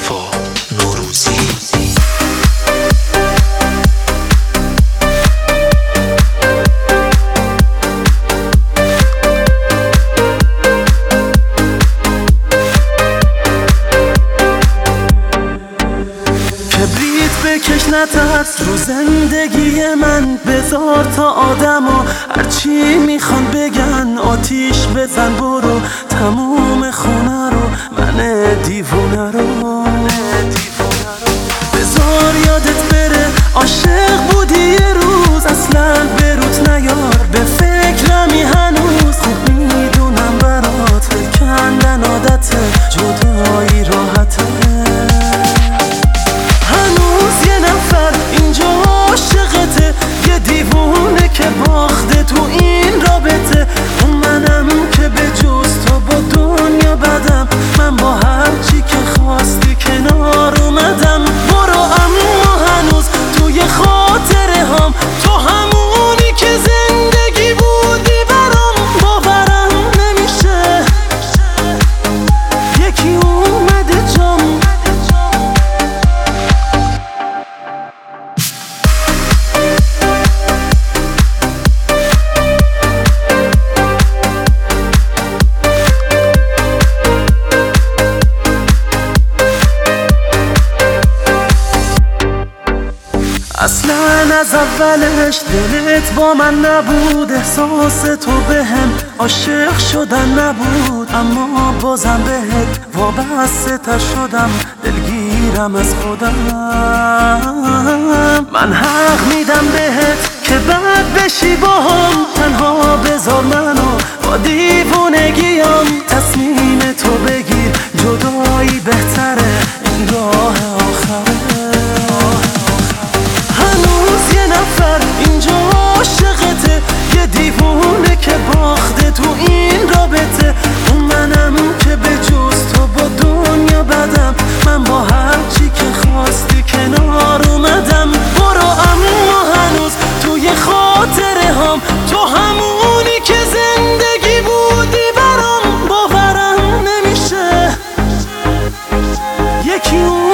مصطفی نوروزی. کبریت بکش نترس رو زندگی من، بذار تا آدما هرچی میخوان بگن آتیش بزن، برو تموم خونه رو من دیوونه رو بذار یادت بره عاشق بودی یه روز، اصلا بروت نیار به فکرمی هنوز، خوب میدونم برات کندن عادته، جدایی راحته، یه دیوونه که باخته تو این رابطه، اون منم که به جز تو با دنیا بدم، من با هرچی که خواستی کنار اومدم، برو اما هنوز توی خاطره هم تو همونی که زندگی بودی برام، باورم نمیشه یکی اومده جام. اصلا از اولش دلت با من نبود، احساس تو بهم عاشق شدن نبود، اما بازم بهت وابسته تر شدم، دلگیرم از خودم، من حق میدم بهت که بد بشی باهم، تنها بذار منو با دیوونگیام، تصمیم تو بگیر جدایی بهتره، این راه آخره، اینجا عاشقته، یه دیوونه که باخته تو این رابطه، اون منم که به جز تو با دنیا بدم، من با هرچی که خواستی کنار اومدم، برو اما هنوز توی خاطره هم تو همونی که زندگی بودی برام، باورم نمیشه یکی